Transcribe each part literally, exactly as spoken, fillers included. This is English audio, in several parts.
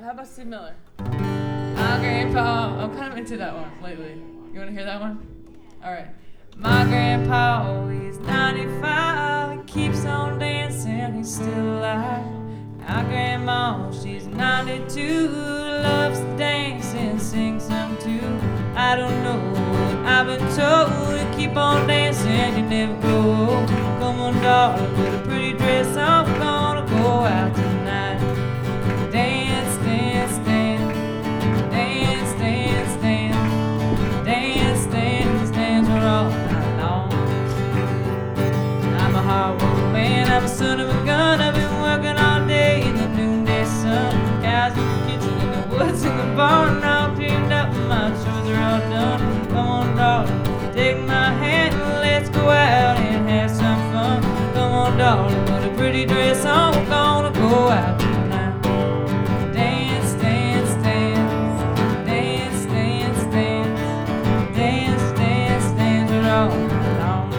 Well, how about Steve Miller? My grandpa, I'm kind of into that one lately. You want to hear that one? All right. My grandpa, he's ninety-five, he keeps on dancing, he's still alive. My grandma, she's ninety-two, loves to dance and sing some too. I don't know what I've been told, to keep on dancing, you never grow old. Come on, darling, put a pretty dress on, we're gonna go out tonight. Dance, dance, dance, dance, dance, dance, dance, dance, dance, we're all night long. I'm a hard working man, I'm a son of a gun, I've been working all day in the noonday sun. Cows in the kitchen, in the woods, in the barn, all cleaned up, my chores are all done. Come on, darling, take my hand, let's go out and have some fun. Come on, darling, put a pretty dress on, we're gonna go out tonight. Dance, dance, dance, dance, dance, dance, dance, dance, dance, we're all night long.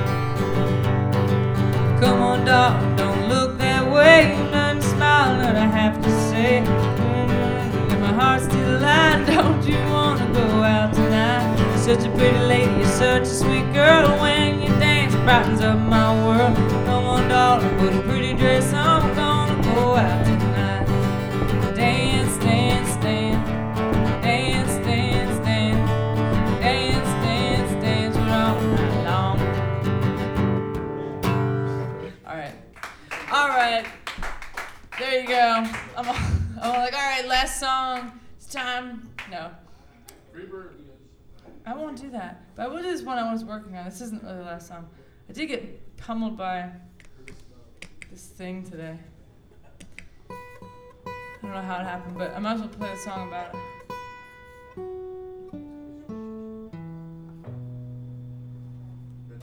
Come on, darling, don't look that way, nothing smile that I have to say. Mm-hmm. If my heart's still alive, don't you wanna go out tonight? You're such a pretty lady, you're such a sweet girl. When you dance, it brightens up my world. Come on, darling, put a pretty dress on, we're gonna go out tonight. Dance, dance, dance, dance, dance, dance, dance, dance, dance, we're all night long. All right, all right, there you go. I'm, all, I'm like, all right, last song. It's time. No. I won't do that. But I will do this one I was working on. This isn't really the last song. I did get pummeled by this thing today. I don't know how it happened, but I might as well play a song about it.